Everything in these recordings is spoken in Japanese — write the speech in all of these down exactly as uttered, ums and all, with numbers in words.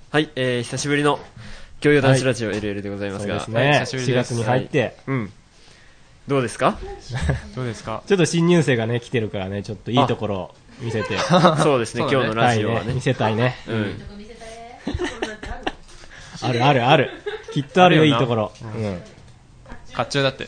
はい、えー、久しぶりの教養男子ラジオ エルエル でございますが、 はい、そうですね、 はい、久しぶりです。 しがつに入って、はい、 うん、どうですかどうですか。 ちょっと新入生がね来てるからね、ちょっといいところを見せてそうですね、今日のラジオはね、はいね、 見せたいね、 うん、 あるあるある、きっとあるよ、いいところ、うん、 甲冑だって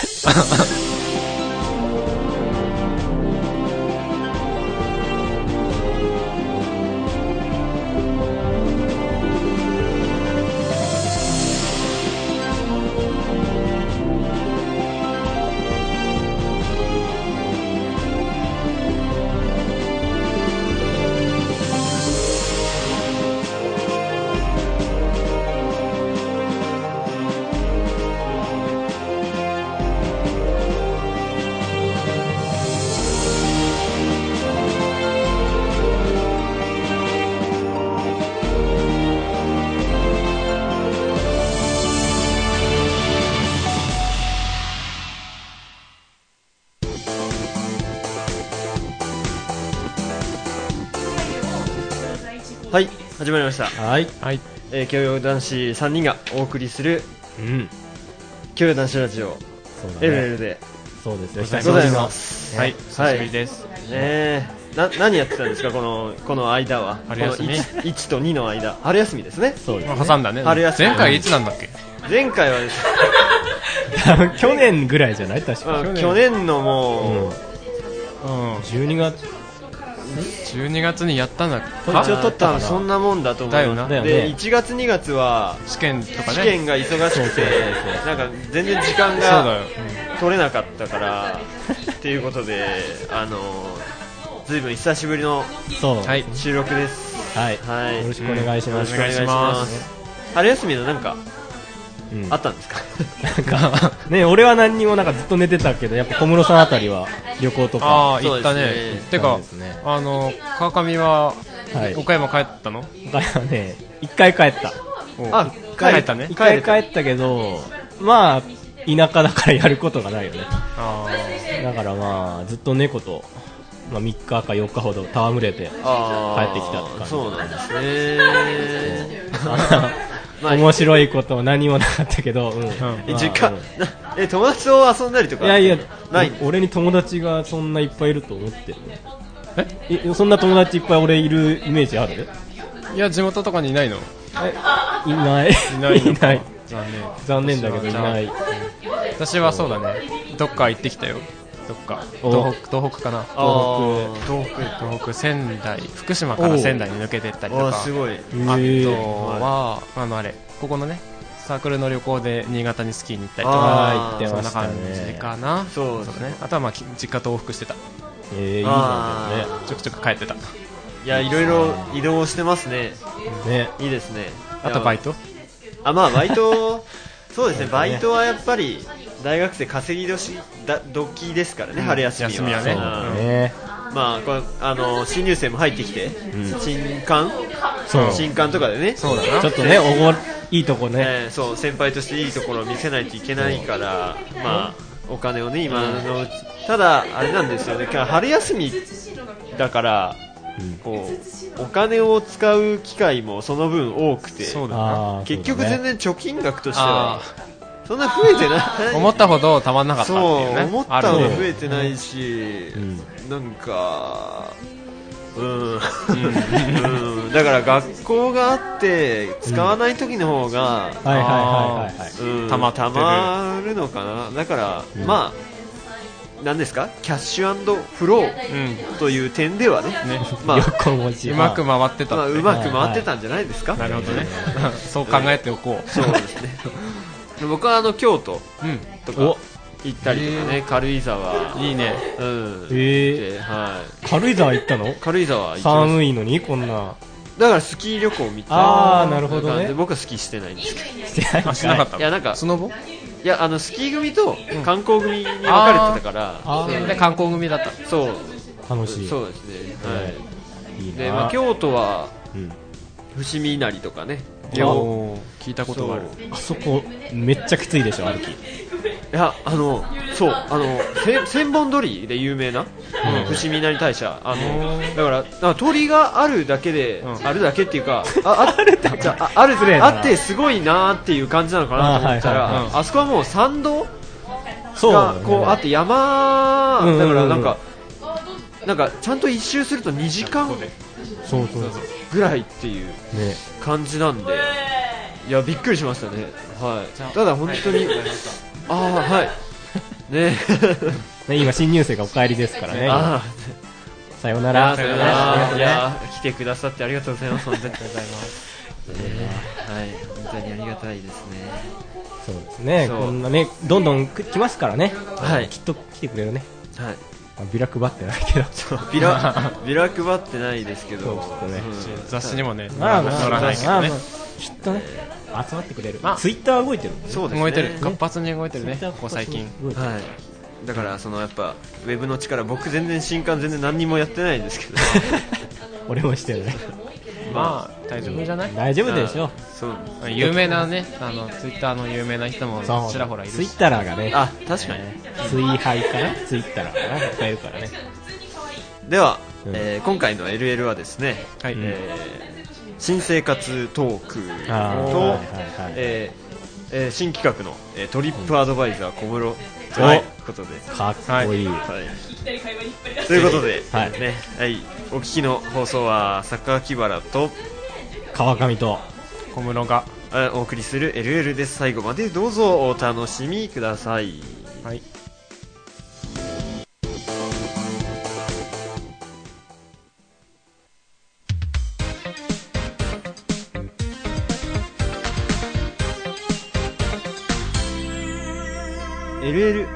はい、始まりました。 はい、 はい、 えー、教養男子さんにんがお送りする、うん、教養男子ラジオ エルエル でそうですよ、 久しぶります。 はい、久しぶりです。 ね、な何やってたんですか、このこの間は。 春休み、 この いち, いちとにの間、春休みですね。 そうですね、 挟んだね。 春休み。 前回いつなんだっけ。 前回はです去年ぐらいじゃない、確か。 去年のもう、 うんうん、 じゅうにがつじゅうにがつにやったんだっけ。 一応取ったのそんなもんだと思います。 だよな。 でいちがつにがつは試験とかね、 試験が忙しくてなんか全然時間が取れなかったからっていうことで、あのずいぶん久しぶりの収録です。 はい、 はい、 よろしくお願いします。 よろしくお願いします。春休みのなんかうん、あったんですかなんかね、俺は何にもなんかずっと寝てたけど、やっぱ小室さんあたりは旅行とかあ行ったね。てか、ね、あの川上は、はい、岡山帰ったの？ 岡山ね、一回帰った。 あ、帰ったね。 一回帰ったけど、まあ田舎だからやることがないよね。あだからまあずっと猫と、まあ、みっかかよっかほど戯れて帰ってきたって感じ。 そうなんですね面白いこと何もなかったけど、うん、 え実家、うん、え友達と遊んだりとか。 いやいや、 ない俺に友達がそんないっぱいいると思ってる。えそんな友達いっぱい俺いるイメージある？ いや、地元とかにいないの？ えいないいないいない残念残念だけどいない。 私はそうだね、どっか行ってきたよ。どっか東北、東北かな。 東北、 東北、東北、仙台、福島から仙台に抜けてったりとか。 すごい。 あとはあのあれ、ここのねサークルの旅行で新潟にスキーに行ったりとか、 行ってましたね。 そんな感じかな。 そうですね。 あとはまあ実家と往復してた。 えー、いいじゃんね。 ちょくちょく帰ってた。 いや、いろいろ移動してますね。 ね、 いいですね。 あとバイト？ あ、まあバイトそうですね、バイトはやっぱり大学生稼ぎ時だ時ですからね、うん、春休みは。 休みはね。 うんね、 まあこれあの新入生も入ってきて、うん、新刊そう新刊とかでね、 そうだな、ちょっとね、おごいいとこね、 えー、そう先輩としていいところを見せないといけないから、まあお金をね今のうち、ただあれなんですよね、春休みだから。うん、こうお金を使う機会もその分多くて、 そうだな、 結局全然貯金額としてはそんな増えてない思ったほどたまんなかったっていうね。 そう思ったほど増えてないし、うん、なんかうん、うん、だから学校があって使わない時の方がたまるのかな。だから、うん、まあなんですか、キャッシュ&フローという点ではね、 うん、ね、 まあ、 うまく回ってた、 まあ、うまく回ってたんじゃないですか。 なるほどねそう考えておこう。 そうですね僕はあの京都とか行ったりとかね、軽井沢いいね、 うん、 えーはい、軽井沢行ったの？ 軽井沢行きました。 寒いのにこんな。 だからスキー旅行みたいな。 ああ、なるほどね。 僕はスキーしてないんですけど。 してないんかい。 しなかった。 いや、なんかスノボ？ いや、あのスキー組と観光組に分かれてたから、 あー、で観光組だった。 そう、 楽しい。 そうですね、はい、いいな。で、まあ、京都は、うん、伏見稲荷とかね、 聞いたことがある。 あそこめっちゃきついでしょ、歩き。 いやあのそうあの千本鳥で有名な、うん、伏見稲荷大社あのだからだから鳥があるだけで、うん、あるだけっていうかああるじゃああるあってすごいなーっていう感じなのかなと思ったら あ,、はいはいはい、あそこはもう参道がこうあって山、うん、だからなんか、うん、なんかちゃんと一周するとにじかんぐらいっていう感じなんで、いやびっくりしましたね。はい。ただ本当に、はい、ああはいねね今新入生がお帰りですからね。あさようなら。 さようなら。いや来てくださってありがとうございます。本当にありがとうございます。はい、本当にありがたいですね。 そうですね。こんなねどんどん来ますからね。はい。きっと来てくれるね。はい。ビラ配ってないけど。 そうビラビラ配ってないですけど。そうきっとね。 雑誌にもね載らないけどね。 きっとね集まってくれる。ツイッター動いてる。 そうですね。 動いてる。活発に動いてるね。ここ最近。 はい。だからそのやっぱウェブの力僕全然新刊全然何にもやってないんですけど。 俺もしてない。 まあ大丈夫じゃない？ 大丈夫でしょ。 そう有名なねあのツイッターの有名な人もちらほらいるし。 ツイッターがね。 あ確かに。 ツイハイかなツイッターかないっぱいいるからね。 では、うんえー、今回の エルエル はですね、はいえー、新生活トークと、はいえーえー、新企画の、えー、トリップアドバイザー小室ということでかっこいい、はいはい、 ということで、はいねはい、お聞きの放送は榊原と川上と小室がお送りする エルエル です。最後までどうぞお楽しみください。はいエルエル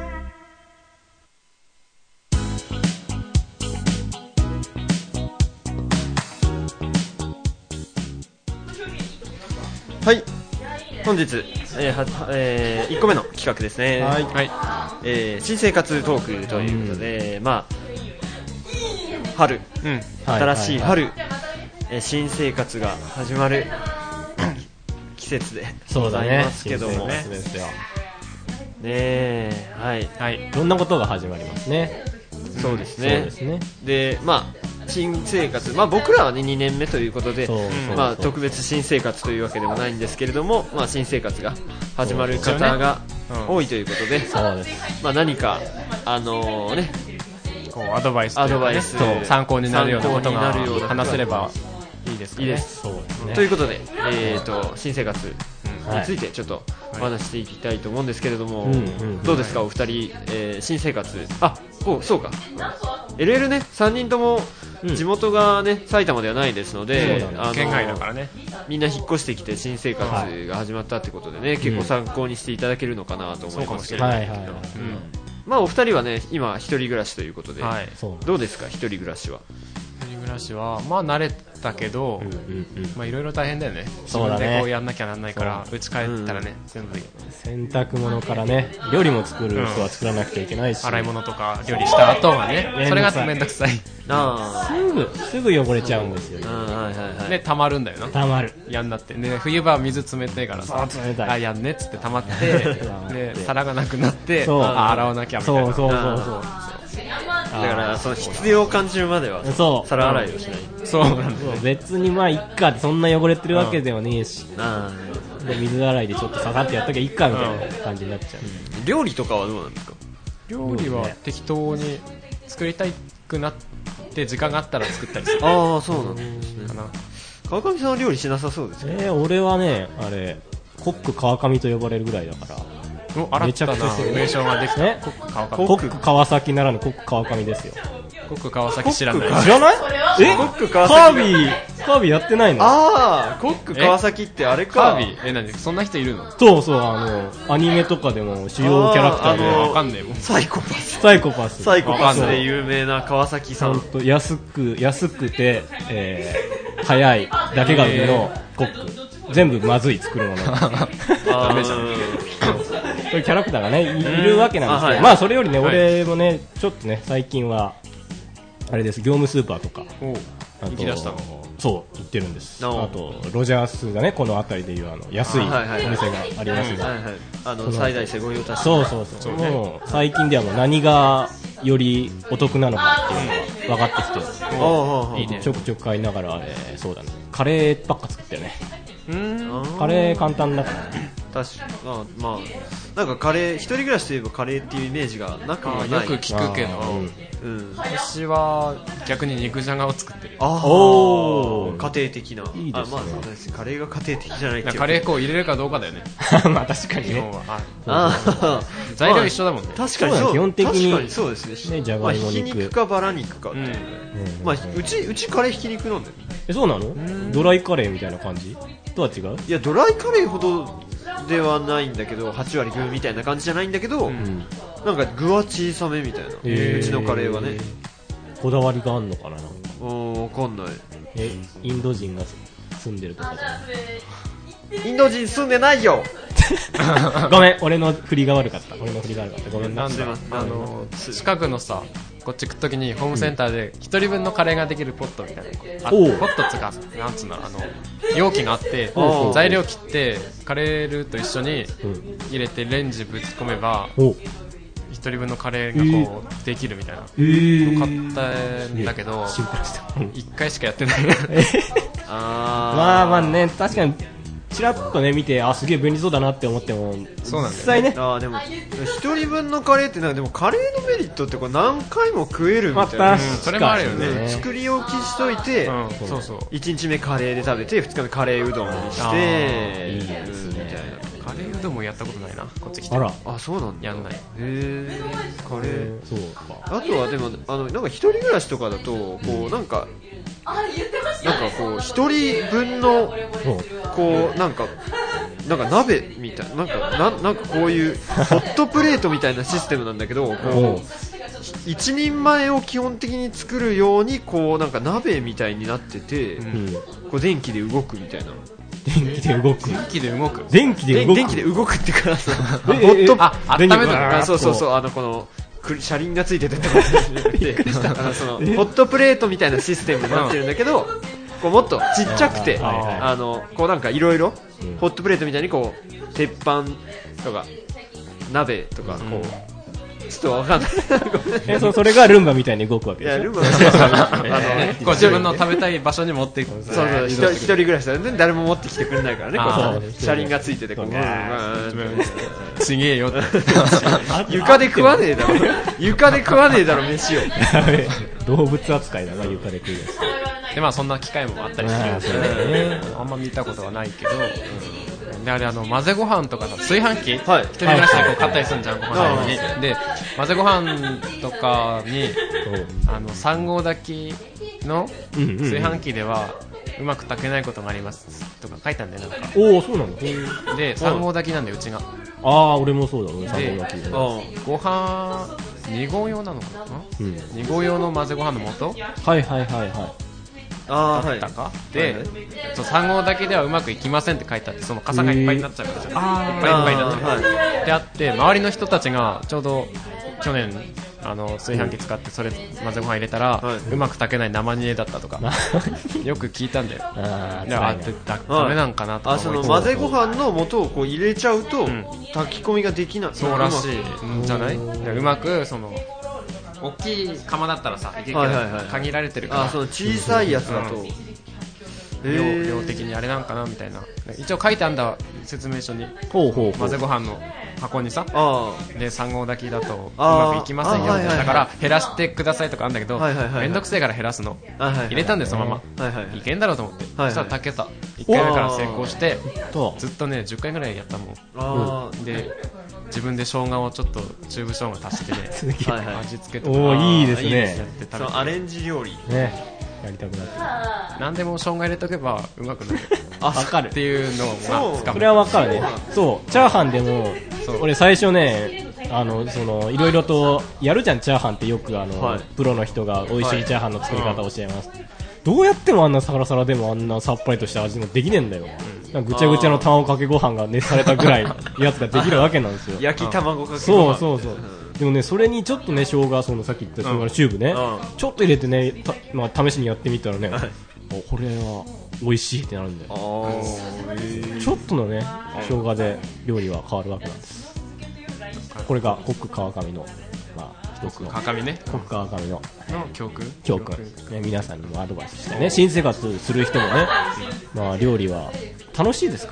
はい本日、えーはえー、いっこめの企画ですね。はい、はいえー、新生活トークということで、うん、まあ春、うん、新しい春、はいはいはいえー、新生活が始まる季節でございますけども、ねねえはい、 はい、いろんなことが始まりますね。 そうですね。そうですね。で、まあ新生活、まあ僕らはねにねんめということで、そうそうそうまあ特別新生活というわけでもないんですけれども、まあ新生活が始まる方が多いということで、そうです。まあ何かあのー、ね、 こうアドバイスというか、ね、アドバイスと参考になるようなことが話せればいいですかね。いいです。そうですね。ということで、えーと新生活についてちょっとお話していきたいと思うんですけれども、はい、どうですかお二人、えー、新生活あこうそうか エルエル ねさんにんとも地元がね埼玉ではないですので、 うん、あの県外だからねみんな引っ越してきて新生活が始まったってことでね、はい、結構参考にしていただけるのかなと思いますけど、はいはいはいうん、まあお二人はね今一人暮らしということで、はい、どうですか一人暮らしは。 一人暮らしはまあ慣れたけど、うんうんうん、まあいろいろ大変だよね。自分でこうやんなきゃなんないから家帰ったらね、うん、全部洗濯物からね料理も作る人は作らなくちゃいけないし、 うん、洗い物とか料理した後はねそれがめんどくさいあすぐすぐ汚れちゃうんですよね。 はいはいはい、で溜まるんだよな。 溜まるやんなってね冬場は水冷てえからさあやんねっつって溜まってで皿がなくなってあ洗わなきゃみたいな。そうそうそうそうだからその必要を感じるまでは皿洗いをしない。 そうなんだ、ね、別にまあいっかってそんな汚れてるわけではねえし、うん、で水洗いでちょっとささってやっときゃいいかみたいな感じになっちゃう、 うん、料理とかはどうなんですか。 料理は適当に作りたくなって時間があったら作ったりする。 ああそうなんですね。川上さんは料理しなさそうですね。 えー、俺はねあれコック川上と呼ばれるぐらいだからめちゃくちゃ名称ができた、ね、コック川上。 コック川崎ならぬコック川上ですよ。 コック川崎知らない。 知らない？え？ コック川崎カービィカービィやってないの？ ああコック川崎ってあれか。 カービィえ何そんな人いるの？ そうそうあのアニメとかでも主要キャラクターでわかんねえもん。 サイコパスサイコパスサイコパスで有名な川崎さん。 と安く安くて、えー、早いだけが売りのコック。全部まずい作るもの。ダメじゃん。そういうキャラクターがね い, いるわけなんですけど、あ、はい、まあそれよりね、はい、俺もねちょっとね最近はあれです業務スーパーとか行き出したのそう行ってるんです。あとロジャースがねこの辺りでいうあの安いお店がありますが、 あの最大生御用達。 そうそうそう。もう最近ではもう何がよりお得なのかっていうのが分かってきて、いいね。ちょくちょく買いながら、えー、そうだね。カレーばっか作ったよね。うん。カレー簡単だから。 確かに、まあ、まあ、なんかカレー一人暮らしといえばカレーっていうイメージがなくはない。 よく聞くけど、うん、私は逆に肉じゃがを作ってる。 あお家庭的な。 いいですね。あ、まあそうです。カレーが家庭的じゃないけど。 カレー粉を入れるかどうかだよね。 まあ確かにね。 あ材料一緒だもんね。 確かにそう。基本的に確かにそうですね。 じゃがいも肉。 ひき肉かバラ肉か。まあうちうちカレーひき肉なんだよ。 えそうなの？ドライカレーみたいな感じ？とは違う？ いやドライカレーほどではないんだけどはち割具みたいな感じじゃないんだけど、うん、なんか具は小さめみたいな、えー、うちのカレーはね。 こだわりがあんのかな。なんかおわかんない。 えインド人が住んでるとかじゃインド人住んでないよごめん俺の振りが悪かった俺の振りが悪かったごめんな。 なんであの近くのさこっち行くときにホームセンターで一人分のカレーができるポットみたいな、あポットっつうかなんつうのあの容器があって材料切ってカレールーと一緒に入れてレンジぶち込めば一人分のカレーがこうできるみたいなの買ったんだけど一回しかやってないあまあまあね確かにちらっとね見てあすげえ便利そうだなって思ってもそうなんだよね、 実際ねあでも一人分のカレーってなんかでもカレーのメリットってこれ何回も食えるみたいな、まあ、 それもあるよね。 作り置きしといて、うん、そうそういちにちめカレーで食べてふつかめカレーうどんにしていいですねみたいな。カレーうどんもやったことないなこっち来て。 あらあそうなんだやんない。へえカレーそうか。あとはでもあのなんか一人暮らしとかだとこうなんかなんかこう一人分のこうなんかなんか鍋みたいななんかななんかこういうホットプレートみたいなシステムなんだけどこう一人前を基本的に作るようにこうなんか鍋みたいになってて、うん、こう電気で動くみたいな。 電気で動く電気で動く電気で動く電気で動くってからさホットあ温めるのそうそうそうあのこの車輪がついててあのそのホットプレートみたいなシステムになってるんだけどこうもっとちっちゃくてあのこうなんかいろいろホットプレートみたいにこう鉄板とか鍋とかこう、うんちょっとわかんないえ そ, それがルンバみたいに動くわけでしょ。いやルンバご自分の食べたい場所に持っていくそうそう一人暮らしだと誰も持ってきてくれないからねこう車輪がついててこうちげえよって床で食わねえだろ床で食わねえだろ飯を動物扱いだな床で食うやつでまあそんな機会もあったりするんですよね。あんま見たことはないけどであれあの混ぜご飯とかさ炊飯器、はい、一人暮らしでこう買ったりするんじゃん、はい、ご飯にで混ぜご飯とかにあのさん合炊きの炊飯器ではうまく炊けないことがありますとか書いたんだよなんか。 おおそうなのでさん合炊きなんでうちがああ俺もそうだねさん合炊きでご飯に合用なのかな、うん、に合用の混ぜご飯の素はいはいはいはいあだったか、はい、で、はい、さん合だけではうまくいきませんって書いてあってその傘がいっぱいになっちゃうからじゃん、いっぱいいっぱいになっちゃう、はい、であって周りの人たちがちょうど去年あの炊飯器使ってそれ混ぜご飯入れたら、はい、うまく炊けない生煮えだったとかよく聞いたんだよあであってだダメなんかなとか思いつつあその混ぜご飯の素をこう入れちゃうと、うん、炊き込みができない。 そうらしいんじゃない。うまくその大きい釜だったらさいけるけど、はいはいはい、限られてるからあその小さいやつだと、うん量, 量的にあれなんかなみたいな一応書いてあんだ説明書にほうほうほう混ぜご飯の箱にさあでさん合炊きだとうまくいきませんよ、はいはいはい、だから減らしてくださいとかあるんだけど、はいはいはいはい、めんどくせえから減らすの、はいはいはい、入れたんでそのまま、はいはいはい、いけんだろうと思って、はいはい、そしたら炊けたいっかいめから成功してずっとねじゅっかいぐらいやったもんあ、うん、で自分で生姜をちょっとチューブ生姜足してねはい、はい、味付けとかおいいですねいいですやって食べてアレンジ料理ねやりたくなって何でも生姜入れとけばうまくなるあ分かるっていうのをまあつかむそれは分かるねそうチャーハンでも俺最初ねあのそのいろいろとやるじゃんチャーハンってよくあの、はい、プロの人が美味しいチャーハンの作り方を教えます、はい、どうやってもあんなサラサラでもあんなさっぱりとした味ができねえんだよ、うん、なんかぐちゃぐちゃの卵かけご飯が熱されたぐらいやつができるわけなんですよ焼き卵かけご飯そうそうそうでもねそれにちょっとね生姜そのさっき言った生姜のチューブね、うん、ちょっと入れてねた、まあ、試しにやってみたらね、はい、 これは美味しいってなるんで、あ、えー、ちょっとのね生姜で料理は変わるわけなんです。これがコック川上の、まあ、一つの川上ね、 コック川上の教訓教訓、ね、皆さんにもアドバイスしてね、新生活する人もね、まあ、料理は楽しいですから、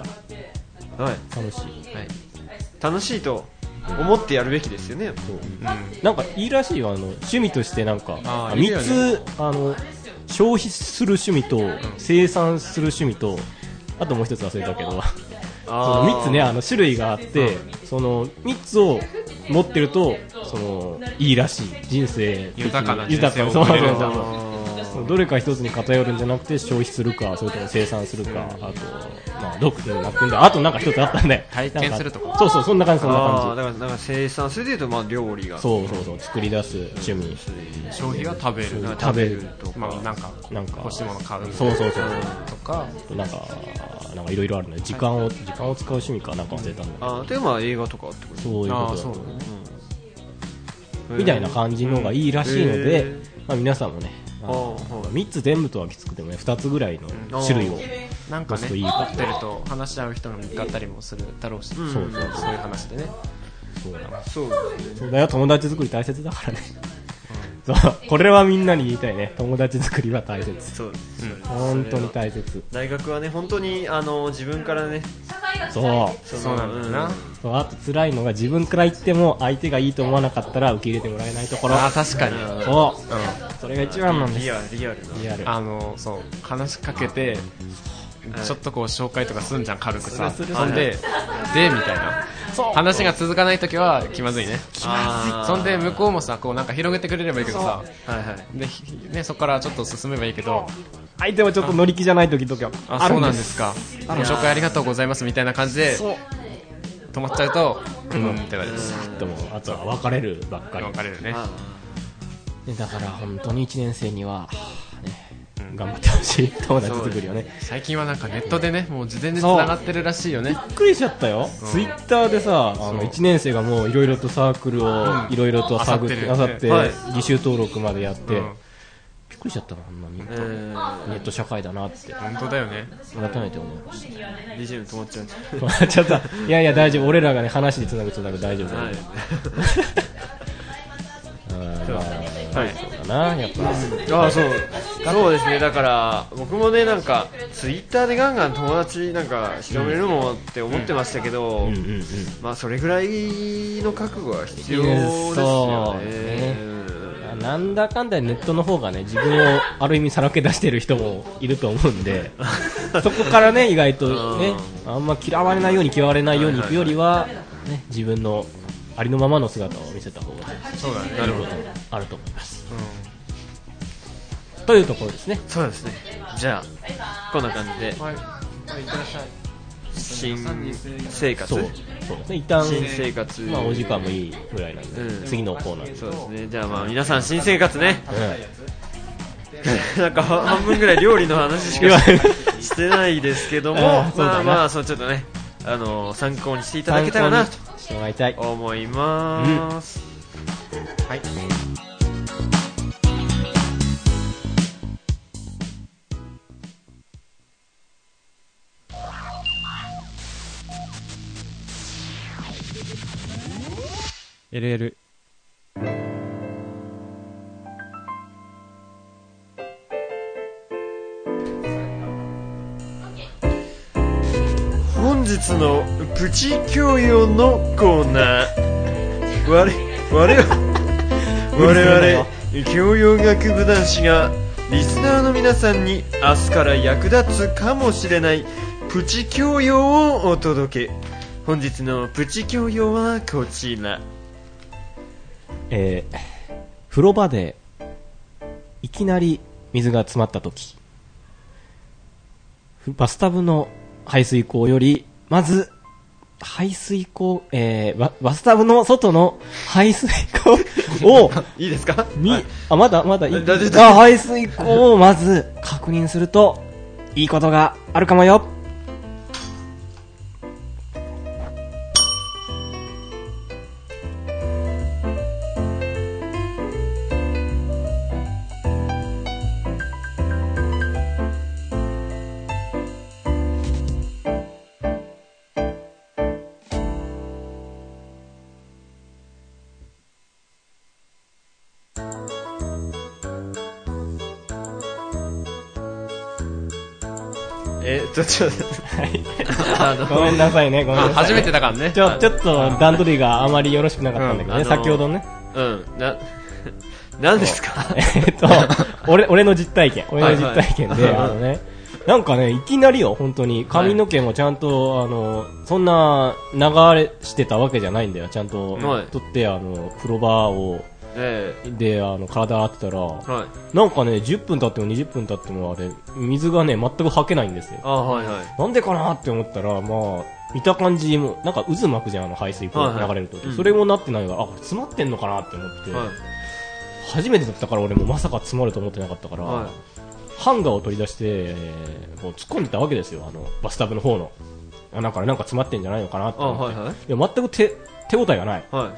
はい、楽しい、はい、 楽しいと思ってやるべきですよね。 そう、うん、なんかいいらしいよ、あの趣味としてなんかあみっつ、ね、あの消費する趣味と、うん、生産する趣味と、あともう一つ忘れたけどそのみっつね、あの種類があって、うん、そのみっつを持ってるとそのいいらしい、人生豊かな人生を送れる。 どれか一つに偏るんじゃなくて消費するか、それとも生産するか、うん、あと、まあ、読書になってんだ、あとなんか一つあったんで体験するとか、 そうそう、そんな感じ、そんな感じ。 だからなんか生産するというと、まあ料理が、 そうそうそう、作り出す趣味、うん、 消費は食べる、 食べるとか、 まあ、なんかなんか欲しいもの買う、 そうそうそうとか、 なんかなんかいろいろあるね。時間を時間を使う趣味かなんか忘れたんだけど。 あ、でまあ映画とかってこと。 そういうことだと、 うん、 みたいな感じのがいいらしいので、まあ皆さんもね。まあ、みっつ全部とはきつくてもね、ふたつぐらいの種類をなんかね、持ってると話し合う人も見つかったりもするだろうし、うん、そうそうそういう話でね、 そうだな、そうそうだよ、友達作り大切だからね、うん、そう、これはみんなに言いたいね、友達作りは大切、そうです、うん、本当に大切。 大学はね、本当にあの自分からね、 そうそうなんだよな、 そう、あと辛いのが自分から言っても相手がいいと思わなかったら受け入れてもらえないところ。 あ、確かに、 そう、うん、それが一番なんです。 リアル、リアルリアル、 あの、そう、話しかけてちょっとこう紹介とかすんじゃん、軽くさ、そんででみたいな話が続かないときは気まずいね。気まずい。そんで向こうもさ、こうなんか広げてくれればいいけどさ、はいはい、でね、そこからちょっと進めばいいけど、 相手はちょっと乗り気じゃないときとかあ、あそうなんですか、ご紹介ありがとうございますみたいな感じで止まっちゃうと、うん、うんってなる。 でもあとは別れるばっかり。 別れるね。 だから本当にいちねん生には頑張ってほしい、友達作りをね。 最近はなんかネットでね、もう事前に繋がってるらしいよね。 びっくりしちゃったよ、うん、ツイッターでさ、あのいちねん生がもういろいろとサークルをいろいろと探ってあさって履修登録までやって、うん、びっくりしちゃったな、あんなに、えー、ネット社会だなって本当だよね、 改めて思いました。 ビージーエム 止まっちゃう止まっちゃった。いやいや大丈夫、俺らがね話でつなぐつなぐ大丈夫だよ、はいはい、そうだな、やっぱ、 あ、そうそうですね。だから僕もね、なんかツイッターでガンガン友達なんか広めるのもって思ってましたけど、うんうんうんうん、まあそれぐらいの覚悟は必要ですよね。 うん、なんだかんだネットの方がね、自分をある意味さらけ出してる人もいると思うんでそこからね、意外とね、あんま嫌われないように嫌われないようにいくよりは、ね、自分のありのままの姿を見せた方が、ね、 そうだね、 なるほど、あると思います、うん、というところですね。 そうですね。じゃあこんな感じで、はい、いってらっしゃい。新生活、 そうそうですね、一旦新生活、 まあ、お時間もいいぐらいなんで、うん、次のコーナー。 そうですね。じゃあまあ皆さん新生活ね、うん、なんか半分ぐらい料理の話しかしてないですけどもまあまあそうちょっとね、あのー、参考にしていただけたらなと思います、うん、はい。 エルエル本日のプチ教養のコーナー、我々我々教養学部男子がリスナーの皆さんに明日から役立つかもしれないプチ教養をお届け。本日のプチ教養はこちら。 えー、風呂場でいきなり水が詰まったとき、バスタブの排水口よりまず排水口、えー、バ, バスタブの外の排水口をいいですか、 み、はい、あまだまだいいあ排水口をまず確認するといいことがあるかもよ。 えー、っとちょっとあのごめんなさいね、ごめんなさい、ね、 初めてだからね。 ちょちょっと段取りがあまりよろしくなかったんだけどね、うん、先ほどね。 うんな何ですかえっと俺俺の実体験俺の実体験で、はいはい、あのねなんかねいきなりよ本当に髪の毛もちゃんと、はい、あのそんな流れしてたわけじゃないんだよ。ちゃんと、はい、取ってあの風呂場を、えー、であの体洗ってたら、はい、なんかねじゅっぷん経ってもにじゅっぷん経ってもあれ水がね全くはけないんですよ。 あ、はいはい、 なんでかなって思ったらまあ見た感じもなんか渦巻くじゃんあの排水口流れると、はいはい、それもなってないから、うん、あこれ詰まってんのかなって思って、はい、初めてだったから俺もまさか詰まると思ってなかったから、はい、ハンガーを取り出して、えー、もう突っ込んでたわけですよあのバスタブの方のだからなんか詰まってんじゃないのかなって思って、はいはい、いや全く手手応えがない、はい、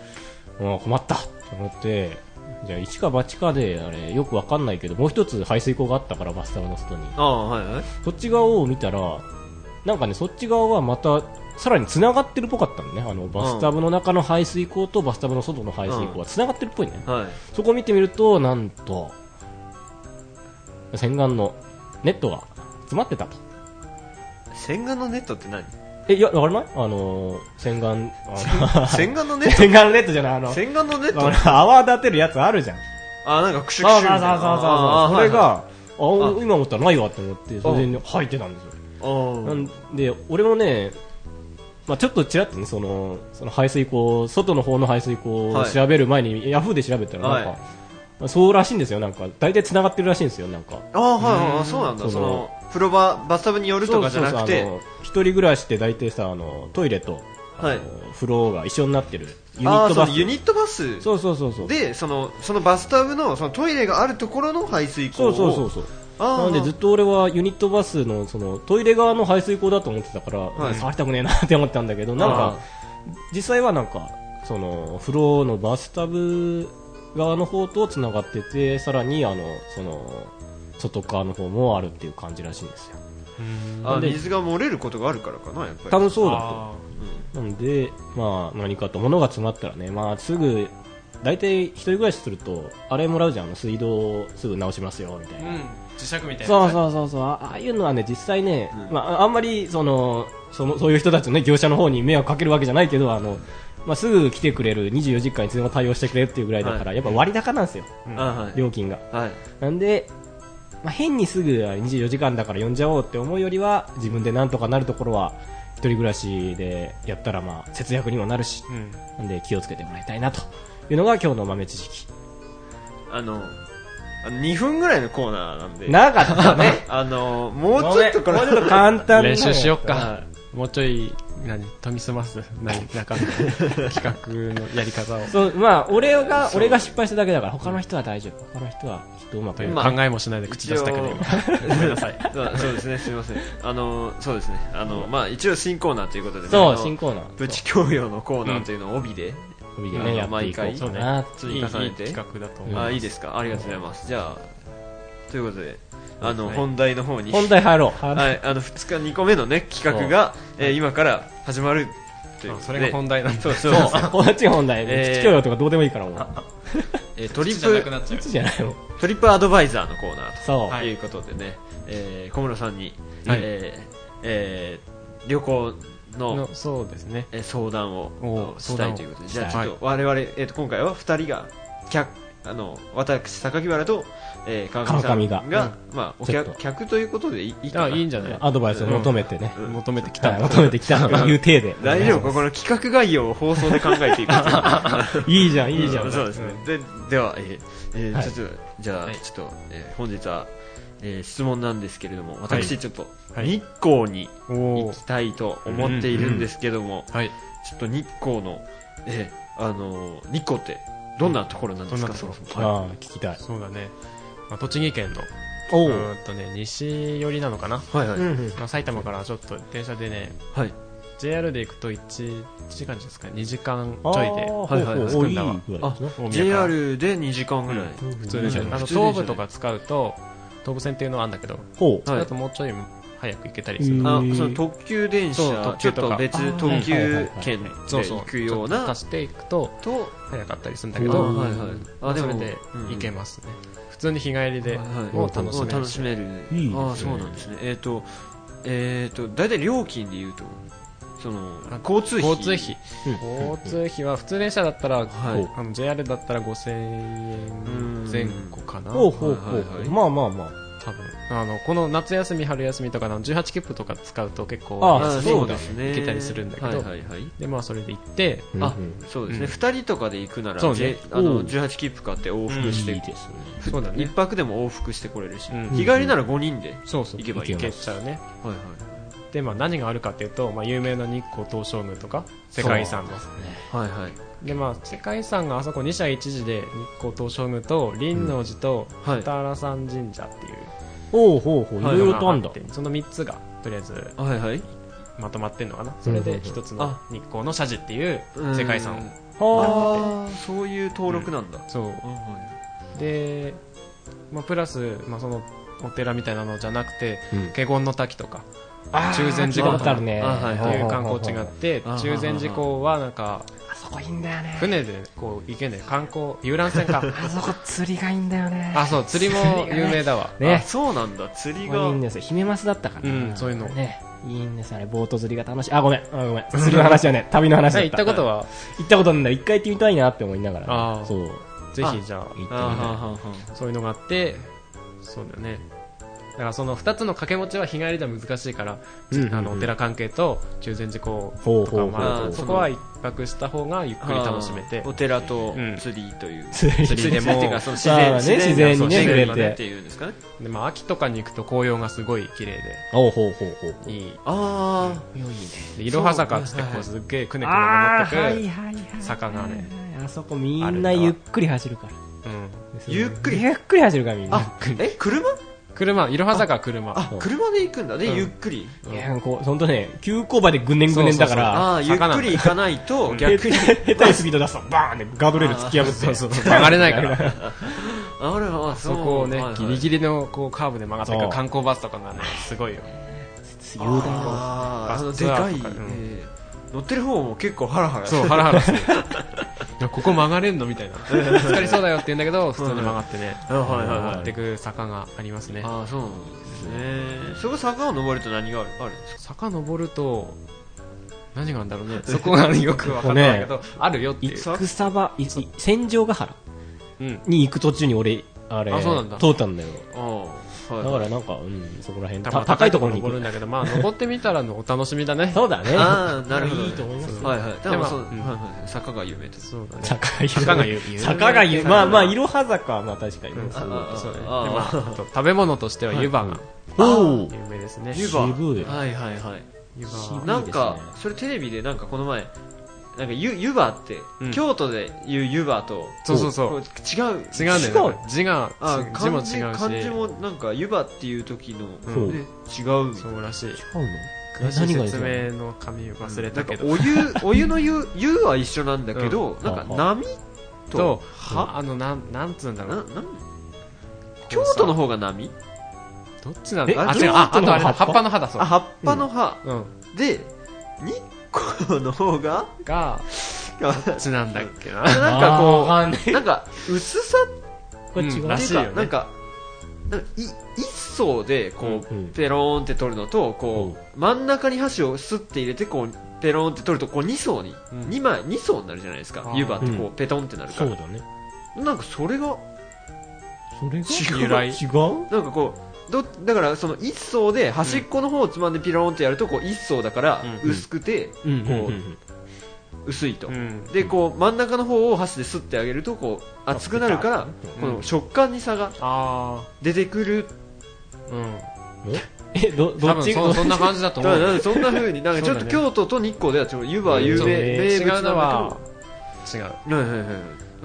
もう困ったと思ってじゃあ一か八かであれよくわかんないけどもう一つ排水口があったからバスタブの外にあ、はいはい、 そっち側を見たらなんかねそっち側はまたさらに繋がってるっぽかったのね。あのバスタブの中の排水口とバスタブの外の排水口は繋がってるっぽいね、はい、そこを見てみるとなんと洗顔のネットが詰まってたと。 洗顔のネットって何？ え、いや、わからない？あのー、洗顔洗顔のネット洗顔のネットじゃないあの洗顔のネット泡立てるやつあるじゃん。 あ、なんかクシュクシュみたいな。 そうそうそうそう。それが、あ、今思ったらないわって思ってそれで入ってたんですよ。なんで俺もねまあ、ちょっとちらっとねそのその排水口外の方の排水口を調べる前に、はい、ヤフーで調べたらなんか、はい、そうらしいんですよ。なんか大体繋がってるらしいんですよ。なんかああはいはい、そうなんだ。その、その風呂場バスタブによるとかじゃなくて一人暮らしって大体さあのトイレとはい、風呂が一緒になってるユニットバスユニットバスそうそうそうそうでそのそのバスタブ の, そのトイレがあるところの排水口をそうそうそうそうなのでずっと俺はユニットバス の, そのトイレ側の排水口だと思ってたから、はい、触りたくねえなって思ったんだけどなんか実際はなんかその風呂のバスタブ側の方とつながっててさらにあのその外側の方もあるっていう感じらしいんですよ。 あ水が漏れることがあるからかなやっぱり多分そうだと、うん、なので、まあ、何かと物が詰まったらね、まあ、すぐ大体一人暮らしするとあれもらうじゃん水道をすぐ直しますよみたいな、うん、 磁石みたいなそうそうそうそうああいうのはね実際ね、うんまあ、あんまりそのそのそういう人たちの、ね、業者の方に迷惑かけるわけじゃないけどあの、まあ、すぐ来てくれるにじゅうよじかんいつでも対応してくれるっていうぐらいだから、はい、やっぱ割高なんですよ、うん、料金が、はい、なんでまあ、変にすぐにじゅうよじかんだから呼んじゃおうって思うよりは自分でなんとかなるところは一人暮らしでやったらまあ節約にもなるし、うん、なんで気をつけてもらいたいなというのが今日の豆知識。 あのにふんぐらいのコーナーなんで長かったねあのもうちょっとこれもうちょっと簡単練習しよっかもうちょい何研ぎ澄ます何中の企画のやり方をそうまあ俺が俺が失敗しただけだから他の人は大丈夫他の人はきっとうまく、 まあ、考えもしないで口出したけど今ごめんなさいそうですねすみませんあのそうですねあのまあ一応新コーナーということで、ね、 そう新コーナープチ教養のコーナーというのを帯で、 うん、帯でねやっていこうかな積み重ねていい企画だと思います。あいいですかありがとうございます。じゃあということであの、はい、本題の方に本題入ろう、 はい、あのふつかにこめのね企画が、えー、今から始まるというそれが本題なんだそうそうこっちが本題ね、えー、プチ教養とかどうでもいいからもうえー、トリッププチじゃないもんトリップアドバイザーのコーナーということでね、えー、小室さんに、はいえーえー、旅行の、のそうですね、 えー、相談をしたいということでじゃあちょっと我々、えー、と今回はふたりが客あの私榊原と、えー、川上さんが、うんまあ、お客, 客ということでいいかなあいいんじゃないアドバイスを求めてね、 うん、求めてきた、 はい、求めてきたという体で大丈夫この企画概要を放送で考えていくいいじゃんいいじゃん、 うん、そうですね、うん、で, では、えーえーはい、ちょっとじゃあ、はい、ちょっと、えー、本日は、えー、質問なんですけれども私ちょっと、はい、日光に行きたいと思っているんですけども、はい、ちょっと日光の、えー、あのー、日光ってどんなところなんですか、うん、そもそも、はい、あ聞きたい。 そうだね、まあ、栃木県のうーんと、ね、西寄りなのかな、はいはいまあ、埼玉からちょっと電車でね、はい、ジェイアール で行くと いち, 時間ですかにじかんちょいではいはい着くんだわ。 あ ジェイアール でにじかんぐらい、 うん、普通ですよね。あの東武とか使うと東武線っていうのはあるんだけどそれだともうちょい早く行けたりする。 あその特急電車ちょっと別特急券で行くような足していくと早かったりするんだけど、はいはい、あでもそれで行けますね、うん、普通に日帰りでもう楽しめる、 楽しめる。いい、あそうなんですね。えっ、ー、とえーと大体料金でいうとその交通費交通費、うん、交通費は普通電車だったら、はい、あの ジェイアール だったらごせんえんぜん後かな。 ほうほうほうほう、まあまあまあ多分あのこの夏休み春休みとかのじゅうはち切符とか使うと結構あそうですね行けたりするんだけど、はいはいはい、でまあそれで行って、 うん、あそうですね、うん、ふたりとかで行くなら、ね、あのじゅうはち切符買って往復して、うん、いいですね、そうだね、いっぱくでも往復してこれるし、うん、日帰りならごにんで行けばいい、 行けちゃうね、はいはい。でまあ何があるかっていうと、まあ、有名な日光東照宮とか世界遺産の、ね、はいはい。でまあ世界遺産があそこに社一寺で日光東照宮と輪王寺と二原山神社っていう、 ほうほうほう、いろいろとあんだ。 そのみっつがとりあえず、はいはい、まとまってんのかな。それで一つの日光の社寺っていう世界遺産を、ああそういう登録なんだ、うん、 そう、うん、で、まあ、プラス、まあ、そのお寺みたいなのじゃなくて、うん、華厳の滝とか中禅寺湖っていう観光地があって、中禅寺湖はなんかあそこいいんだよね、 船でこう行けんね、観光遊覧船かあそこ釣りがいいんだよね。 あそう釣りも有名だわね。あそうなんだ、釣りがいいんですよ。姫マスだったから、 うん、そういうのねいいんですよ、あれボート釣りが楽しい。あごめんあごめん釣りの話はね旅の話だった。 行ったことは行ったことなんだ、一回行ってみたいなって思いながら、ね、 あそうぜひじゃあ行ってみたい、そういうのがあって、そうだよね。だからそのふたつの掛け持ちは日帰りでは難しいから、うんうんうん、あのお寺関係と中禅寺湖とかもあると、そこは一泊した方がゆっくり楽しめて、 お寺と釣りという、うん、 釣りでも自然、 ね、自然にね触れてっていうんですかね。 で、まあ、秋とかに行くと紅葉がすごい綺麗で、 おうほうほうほういい、 ああ、 いいね。でいろは坂っつってこうすっげえくねくね登ってく坂がね、 あそこみんなゆっくり走るから、 うん、ゆっくりゆっくり走るからみんな。 え車車、いろは坂は車。 あ、車で行くんだね、うん、ゆっくり。 いや、こう、ほんとね、急勾配でぐねんぐねんだから。 ああ、ゆっくり行かないと、逆に。 下手にスピード出すと、バーンってガードレール突き破って。そうそうそう。曲がれないから。あれは、 そこをね、ギリギリのこうカーブで曲がっていく観光バスとかがね、すごいよ。 雄大な。 ああ、でかい。乗ってる方も結構ハラハラそう、ハラハラする。ここ曲がれんのみたいな。ぶつかりそうだよって言うんだけど、普通に曲がってね、曲がっていく坂がありますね。 ああ、そうなんですね。そこ坂を登ると何があるんですか？ 坂登ると、何があるんだろうね。そこがよくわかんないけど、あるよっていう。 戦場、戦場ヶ原に行く途中に俺、あれ、通ったんだよ。だからなんか、うん、そこら辺高いところに登るんだけど、まあ登ってみたらのお楽しみだね。 そうだね。 ああ、なるほど。 いいと思います。 はいはい。でもそう、坂が有名です。 そうだね。 坂が有名。坂が有名。まあまあ、いろは坂はまあ確かに。 そうね。食べ物としては湯葉が有名ですね。 湯葉。はいはいはい。湯葉。なんか、それテレビでなんかこの前、なんか湯湯葉って、うん、京都で言う湯葉とそうそうそう違う違うんだよね。字があ字も違うし漢字もなんか湯葉っていう時の、うん、で違うそうらしい。違うの？ 詳しい説明の紙忘れたけど、 お湯お湯の湯湯は一緒なんだけど、うん、なんか波とはあのなんなんつうんだろう。ななん京都の方が波？ どっちなんだ？あ違うああとあれ葉っぱの葉だそう。 あ葉っぱの葉、うん、でにこの方ががどっちなんだっけな。 なんかこうなんか薄さこれ違うらしいよね。 なんかい一層でこうペローンって取るのとこう真ん中に箸をスッて入れてこうペローンって取るとこうに層ににまいに層になるじゃないですか。湯葉ってこうペトンってなるから。 そうだね。 なんかそれがそれが由来違う。 なんかこうどだからその一層で端っこの方をつまんでピローンってやるとこう一層だから薄くてこう薄いと、でこう真ん中の方を箸でスッてあげるとこう厚くなるからこの食感に差が出てくる。 えどどっちがそんな感じだと思う。 そんな風になんかちょっと京都と日光ではちょっと湯葉有名名物なんだけど違う。 はいはいはい。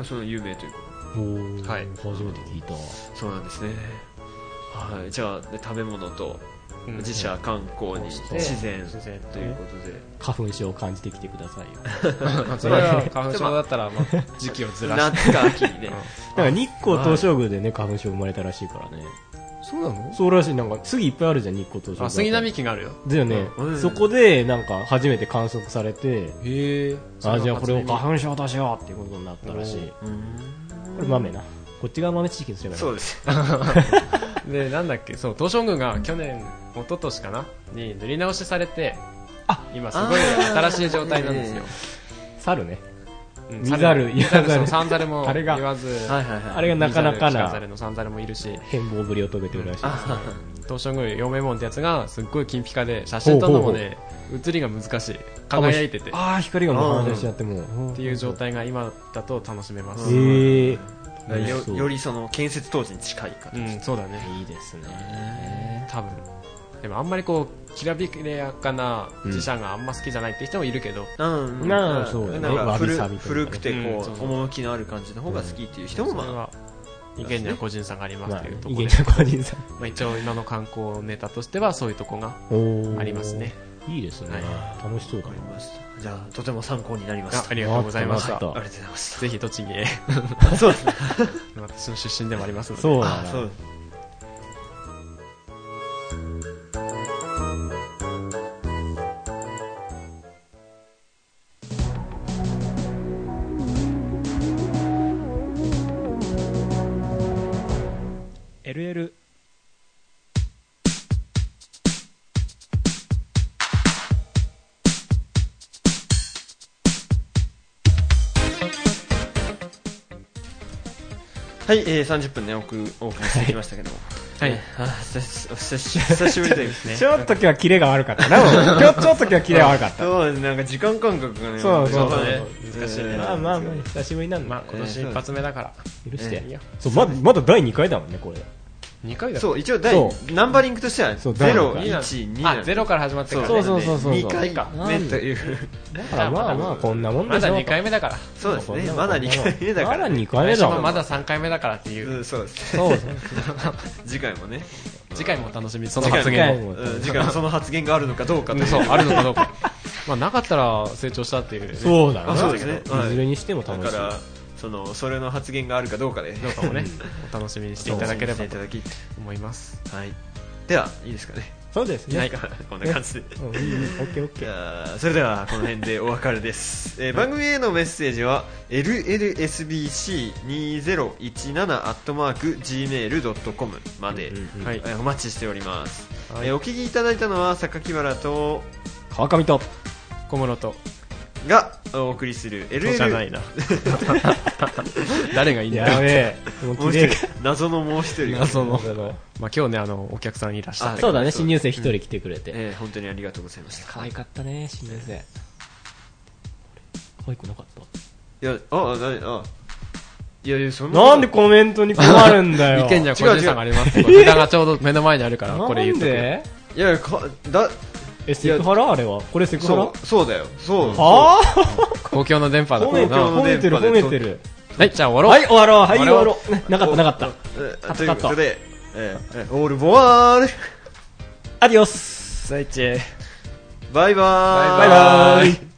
その有名というか。 はい。初めて聞いた。 そうなんですね。はい、じゃあ食べ物と自社観光に自然ということで花粉症を感じてきてくださいよ。それは花粉症だったらまあ時期をずらして夏か秋にね。 だから日光東照宮でね花粉症生まれたらしいからね。 そうなの？ そうらしい。なんか杉いっぱいあるじゃん日光東照宮。 あ杉並木があるよ。 だよね。そこでなんか初めて観測されて、へえ。 あじゃあこれを花粉症としようっていうことになったらしい。これ豆な。こっち側豆知識としてそうです。 でなんだっけそう東照宮が去年一昨年かなに塗り直しされて、あ、今すごい新しい状態なんですよ。 猿ね。 見ざる言わざる、三猿も言わず、 あれがなかなかな猿の三猿もいるし、 変貌ぶりを遂げてるらしいです。 東照宮陽明門ってやつがすっごい金ピカで、写真撮るのもね写りが難しい、輝いてて、 ああ光がもう反射しちゃってもっていう状態が今だと楽しめます。 へえ。 よ, よりその建設当時に近い感じ。 うん、そうだね。 いいですね。 多分でもあんまりこうきらびやかな自社があんま好きじゃないって人もいるけど、 うん、うん、 なあそうだね。 なんか 古, 古くてこう、うん、趣のある感じの方が好きっていう人もまあ、 うん、意見には個人差がありますというところで、 意見には個人差。 まあ一応今の観光ネタとしてはそういうとこがありますね。 いいですね。はい、楽しそうだね。 じゃあとても参考になりました。 ありがとうございました。 ありがとうございます。 ぜひ栃木へ。 そうですね。 私の出身でもありますので。 そうだ。そう。エルエル。 はい、えー、さんじゅっぷんね、お送りしてきましたけども。 はい。 あ、久しぶりですね。 ちょっと今日はキレが悪かったな。今日ちょっと今日はキレが悪かった。 そうですね、なんか時間感覚がね、 そうそうそう。 難しいね。 まあまあまあ、久しぶりなんで。 まあ今年一発目だから。 許して。そう、まだ、まだだいにかいだもんね、これ。 にかいだそう、一応第ナンバリングとしてはゼロ、いち、にあ、ゼロから始まってからそうそうそうそうにかいか目という。 だからまあまあこんなもんでしょ。まだにかいめだから。 そうですね、まだにかいめだから。 まだにかいめだから。 まださんかいめだからっていう。 そうです。 そう次回もね。 次回も楽しみ、その発言も。 次回もその発言があるのかどうか。 そう、あるのかどうか。まあなかったら成長したっていう。 そうだね。 そうですね。 いずれにしても楽しい。 そのそれの発言があるかどうかでどうかもねお楽しみにしていただければと思います。 はい。ではいいですかね。 そうですね。 こんな感じで。 オッケーオッケー。それではこの辺でお別れです。えー、番組へのメッセージは エルエルエスビーシーにせんじゅうなな アットマーク ジーメールドットコム まで、うんうんはい、お待ちしております。はい、えー、お聞きいただいたのは榊原と川上と小室とがお送りする エルエルじゃないな誰がいいんだよ。やもう一人謎のもう一人謎のまあ今日ねあのお客さんいらっしゃってそうだね新入生一人来てくれて、 うんえー、本当にありがとうございました。 可愛かったね新入生。可愛くなかった？ いやあああいやいやそんななんでコメントに困るんだよ。 意見には個人差がありますけど札がちょうど目の前にあるからこれ言っとく。 なんで？いやかだえ、セクハラあれはこれセクハラ？ そうだよ。そう。 はぁ公共の電波だからな。 褒めてる褒めてる。 はい、じゃあ終わろう。 はい、終わろう。はい、終わろう。なかったなかった。 ということで、えー、オールボワールアディオス再见。 バイバーイ。 バイバーイ。